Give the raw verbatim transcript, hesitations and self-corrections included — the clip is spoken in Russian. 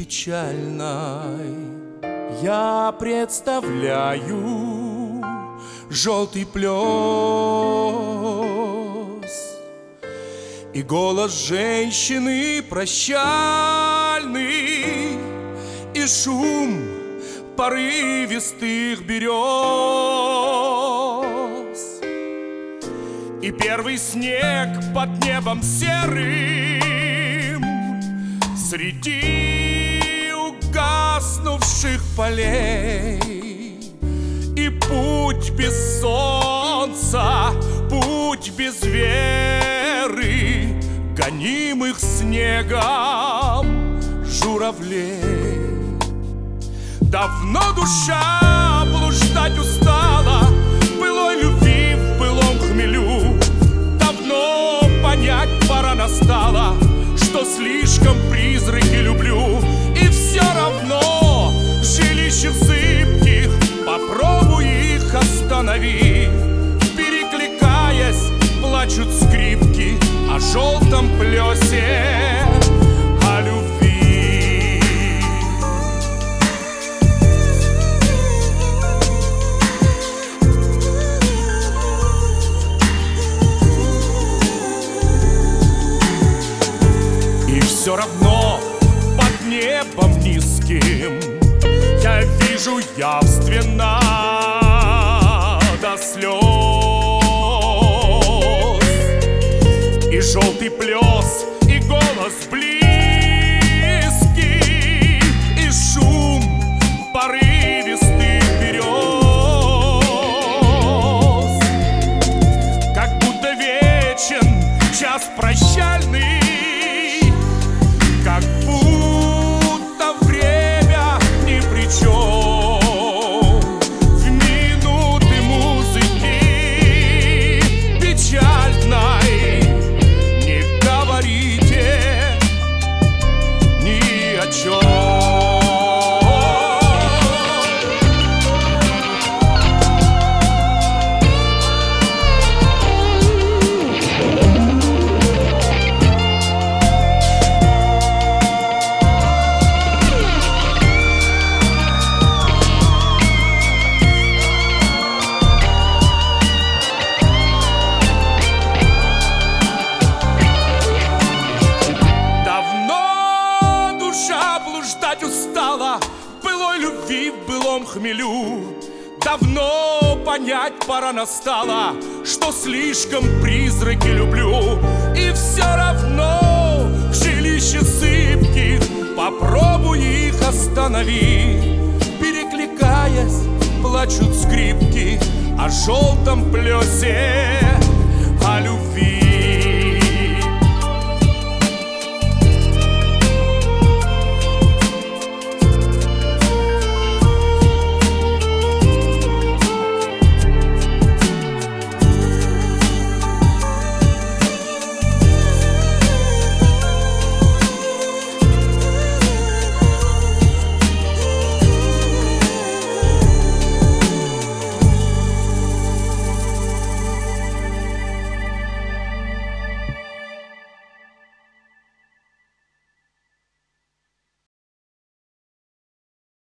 печальной я представляю желтый плес и голос женщины прощальный, и шум порывистых берез, и первый снег под небом серым среди угаснувших полей. И путь без солнца, путь без веры, гонимых снегом журавлей. Давно душа блуждать устала в былой любви, в былом хмелю. Давно понять пора настала, что слишком призраки люблю. И все равно в жилищах зыбких попробуй их останови. Перекликаясь, плачут скрипки о желтом плесе, о любви. И все равно под небом низким я вижу явственно до слез и желтый плес, и голос близкий, и шум порывистых берез. Как будто вечен час прощальный, как будто время ни при чем. В минуты музыки печальной не говорите ни о чем. Блуждать устала в былой любви, в былом хмелю. Давно понять пора настала, что слишком призраки люблю. И все равно в жилище зыбких попробуй их останови. Перекликаясь, плачут скрипки о желтом плесе, о любви.